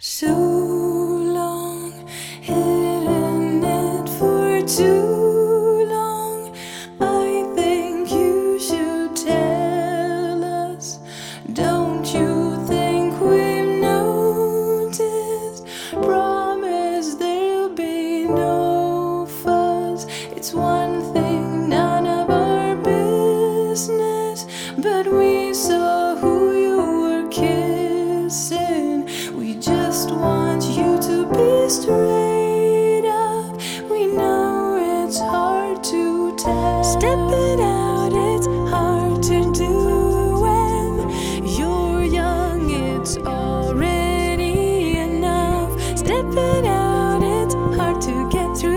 So long, hidden it for too long. I think you should tell us. Don't you think we've noticed? Promise there'll be no fuss. It's one thing, none of our business, but we saw who you were kissing. We just want you to be straight up. We know it's hard to tell. Step it out, it's hard to do when you're young. It's already enough. Step it out, it's hard to get through.